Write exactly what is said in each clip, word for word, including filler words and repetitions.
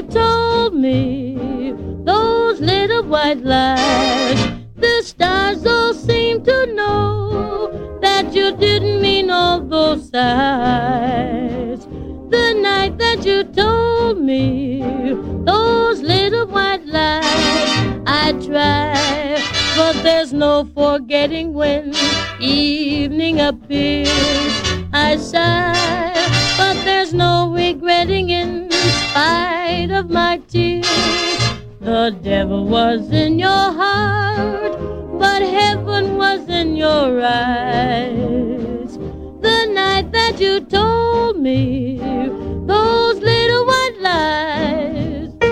you told me those little white lies. The stars all seem to know that you didn't mean all those sighs. The night that you told me those little white lies, I try, but there's no forgetting when evening appears. I sigh, but there's no regretting in spite of my tears. The devil was in your heart, but heaven was in your eyes. The night that you told me those little white lies.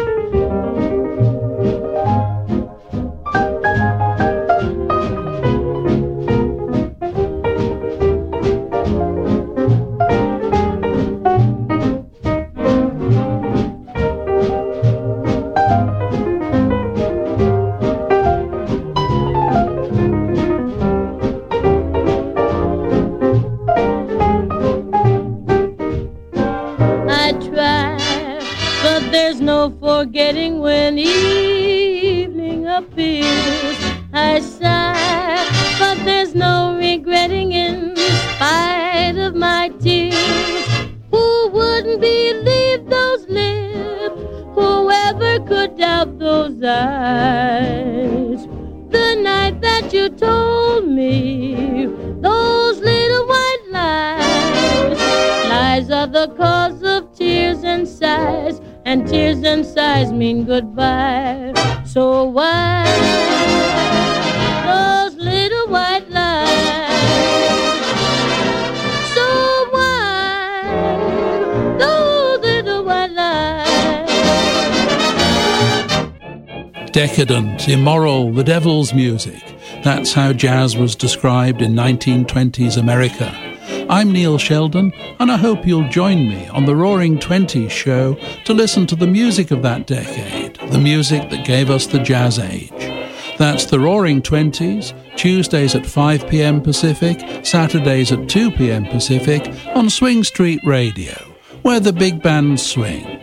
No forgetting when evening appears. I sigh, but there's no regretting in spite of my tears. Who wouldn't believe those lips? Whoever could doubt those eyes? The night that you told me those little white lies. Lies are the cause of tears and sighs, and tears and sighs mean goodbye. So why those little white lies? So why those little white lies? Decadent, immoral, the devil's music. That's how jazz was described in nineteen twenties America. I'm Neil Sheldon, and I hope you'll join me on the Roaring Twenties show to listen to the music of that decade, the music that gave us the jazz age. That's the Roaring Twenties, Tuesdays at five p.m. Pacific, Saturdays at two p.m. Pacific on Swing Street Radio, where the big bands swing.